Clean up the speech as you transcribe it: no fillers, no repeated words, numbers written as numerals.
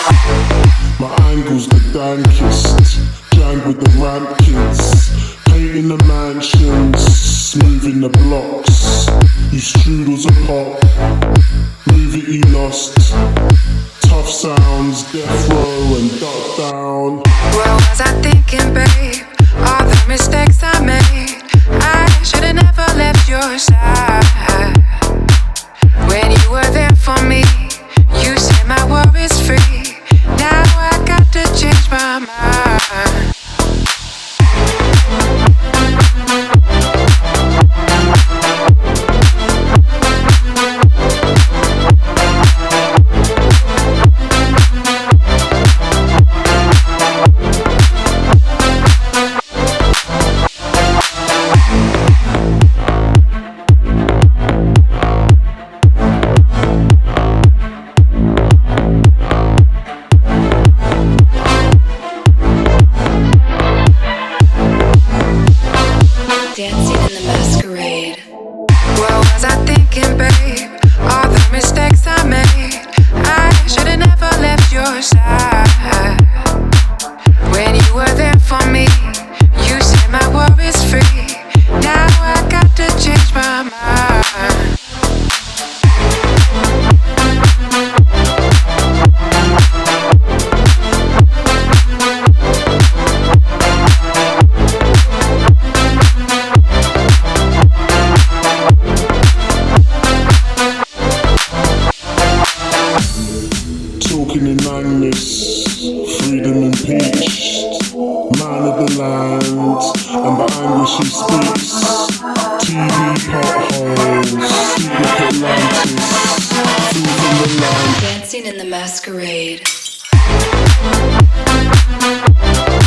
My angle's the dankest, gang with the ramp kids, painting the mansions, smoothing the blocks. You strudels a pop, move it you lost. Tough sounds, death row and duck down. What was I thinking, babe? All the mistakes I made, I should've never left your side. When you were there for me, you set my worries free. Now I got to change my mind. Dancing in the masquerade. What was I thinking, babe? All the mistakes I made, I should've never left your side. When you were there for me, you set my worries free. Now I got to change my mind. Talking in Agnes, freedom impeached. Man of the land, and the anguish he speaks. TV potholes, secret Atlantis, food from the land. Dancing in the masquerade.